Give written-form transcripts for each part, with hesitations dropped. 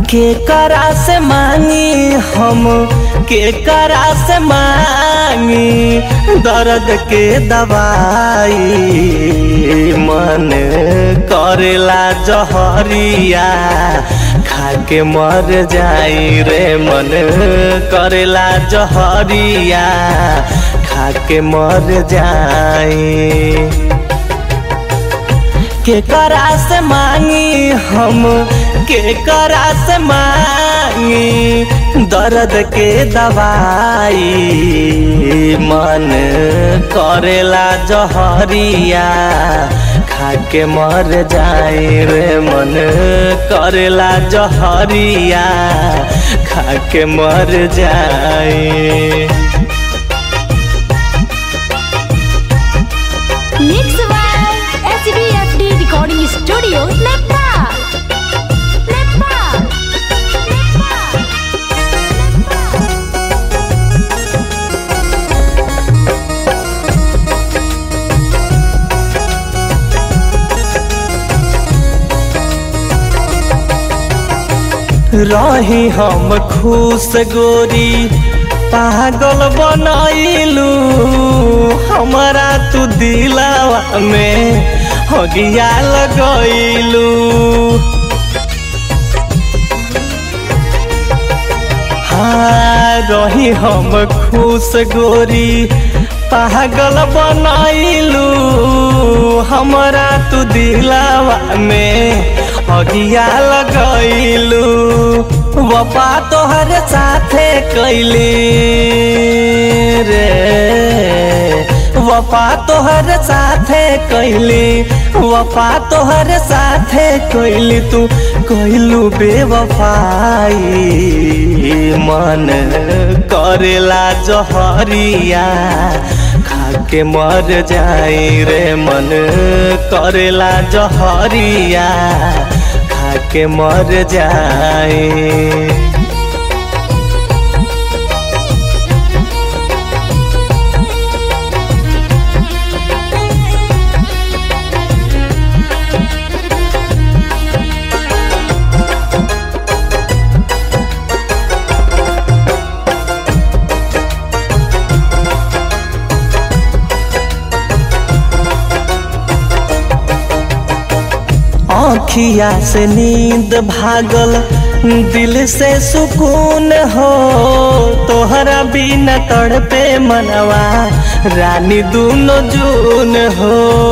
के करा से मांगी हम, के करा से मांगी दर्द के दवाई। मन करेला जहरिया खा के मर जाई रे, मन करेला जहरिया खा के मर जाई। के करा से मांगी हम, के करा से मांगी दर्द के दवाई। मन करेला जहरिया खा के मर जाए रे, मन करेला जहरिया खा के मर जाए। Mixed by SBFD Recording Studio, Nepal. रही हम खुश गोरी पागल बनैलू, हमारा तू दिलावा में हगिया लगैलू। हाँ रही हम खुश गोरी पागल बनैलू, हमारा तू दिलावा में हगिया लगैलू। वफा तोहर साथे कैली रे, वफा तोहर साथे कैली, वफा तोहर साथे कैली। तू कैलू बेवफाई, मन करेला जहरिया खा के मर जाई रे, मन करेला जहरिया खा के मर जाए। आँखिया से नींद भागल, दिल से सुकून हो, तोहरा बिना तड़पे मनवा रानी दूनो जून हो।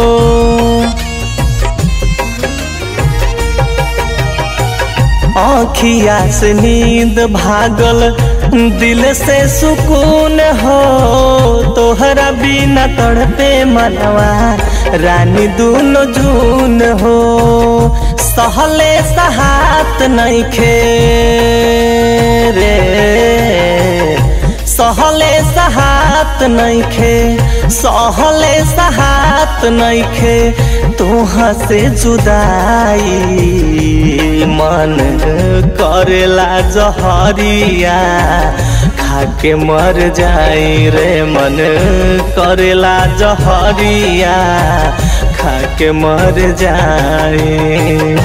आँखिया से नींद भागल, दिल से सुकून हो, तोहरा बिना तड़पे मनवा रानी दूनो जून हो। सहले सहात नइखे रे, सहले सहात नइखे, सहले सहात नइखे तोहा से जुदाई। मन करेला जहरिया खा के मर जाई रे, मन करेला जहरिया खा के मर जाई।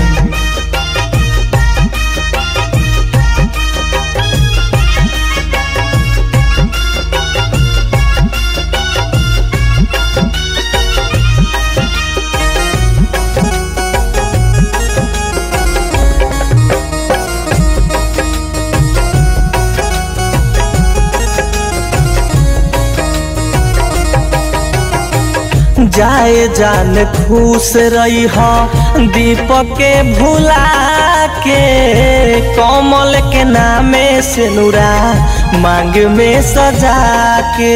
जाए जान खुश रही हो दीपक के भुला के, कमल के नामे सिनुरा मांग में सजा के।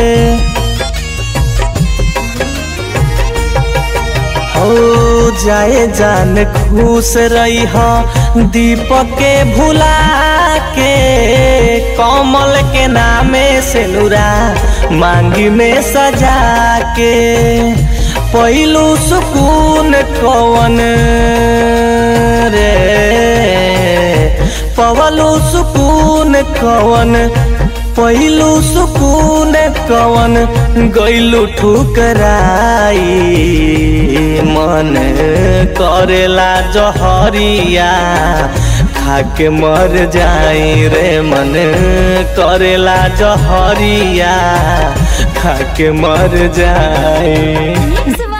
हो जाए जान खुश रही हो दीपक के भुला के, कमल के नामे सिनुरा मांगी में सजा के। पहलू सुकून कवन रे, पवलू सुकून कवन, पहलू सुकून कवन गइलू ठुकराई। मन करेला जहरिया खाके मर जाई रे मन करेला जहरिया खाके मर जाई। Mix